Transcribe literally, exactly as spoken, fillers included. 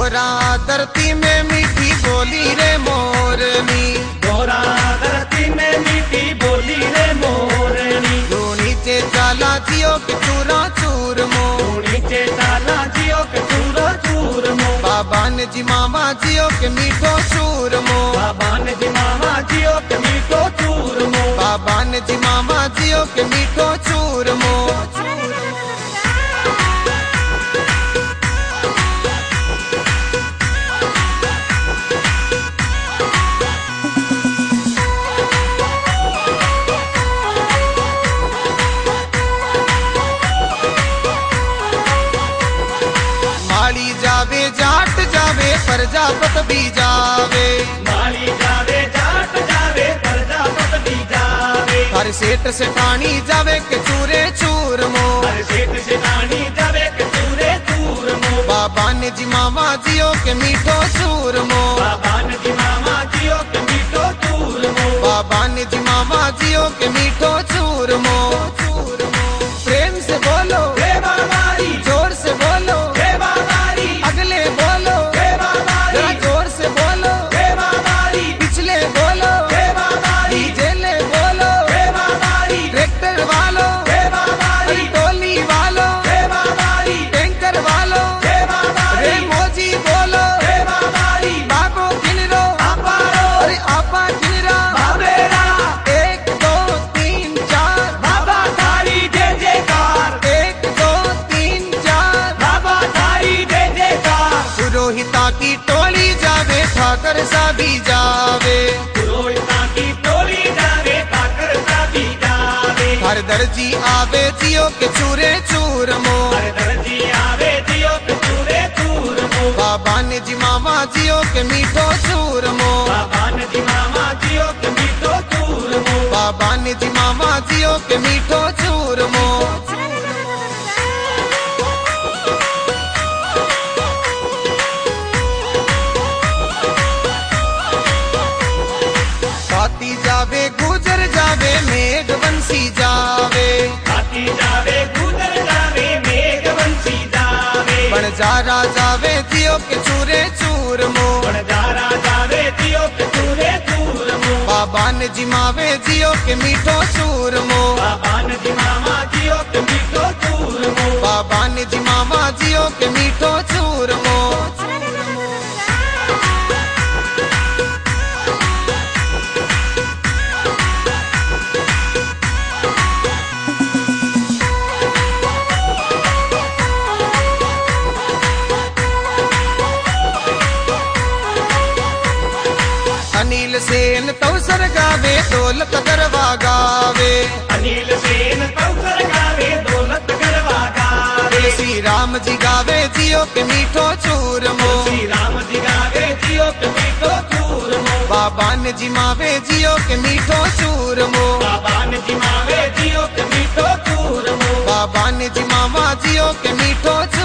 गोरा धरती में मीठी बोली रे मोरनी, गोरा धरती में मीठी बोली रे मोरनी। तू नीचे चाला जियो के चूरा चूर मो, तू नीचे चाला जियो के चूरो चूर मो। बाबा ने जी मामा जियो के मीठो चूर मो, बाबा ने जी मामा जियो के मीठो चूर मो। बाबा ने जी मामा जियो के मीठो चूर मो। माली जावे जाट जावे प्रजापत भी जावे, माली जावे जाट जावे प्रजापत भी जावे। हर सेठ सेठानी जावे के चूरे चूर मो, हर सेठ सेठानी जावे के चूरे चूर मो। बाबा ने जी मामा जियो के मीठो चूर मो, बाबा ने जी मामा जियो के मीठो चूर मो। बाबा ने जी मामा जियो के मीठो चूर मो। प्रेम से बोलो हे बाबारी, जोर से बोलो हे बाबारी, अगले बोलो हे बाबारी, जरा जोर से बोलो हे बाबारी, पिछले बोलो हे बाबारी, जेले बोलो हे बाबारी, ट्रैक्टर वालो हे बाबारी, टोली वालो हे बाबारी, टैंकर वालो हे रे बाबारी, मोजी बोलो हे बाबारी। बाबो गिनरो अपारो अरे आपा गिनरा बाबेरा, एक दो तीन चार बाबा थारी जय जयकार, एक दो तीन चार बाबा थारी जय जयकार। पुरोहिता की टोली जावे ठाकर सा भी जावे, पुरोहिता की टोली जावे ठाकर सा भी जावे। हर दर्जी आवे जियो के चूरे चूर मो, हर दर्जी आवे जियो के चूरे चूर मो। बाबा ने जी मामा जियो के मीठो चूर मो, बाबा ने जी मामा जियो के मीठो चूर मो। बाबा ने जी मामा जियो के मीठो चूर मो। हाथी जावे गुजर जावे मेघ बंसी जावे, हाथी जावे गुजर जावे मेघ बंसी जावे। बनजारा जावे जियो के चूरे चूर मो, बनजारा जावे जियो के चूरे चूर मो। बाबा ने जी मावे जियो के मीठो चूर मो, बाबा ने जी मामा जियो के मीठो चूर मो। बाबा ने जी मामा जियो के मीठो चूर मो। अनिल सेन तौसर गावे दौलत गरबा गावे, अनिल सेन तौसर गावे दौलत गरबा गावे। श्री राम जी गावे जियो के मीठो चूर मो, श्री राम जी गावे जियो के मीठो चूर मो। बाबा ने जी मावे जियो के मीठो चूर मो, बाबा ने जी मावे जियो के मीठो चूर मो। बाबा ने जी मामा जियो के मीठो चूर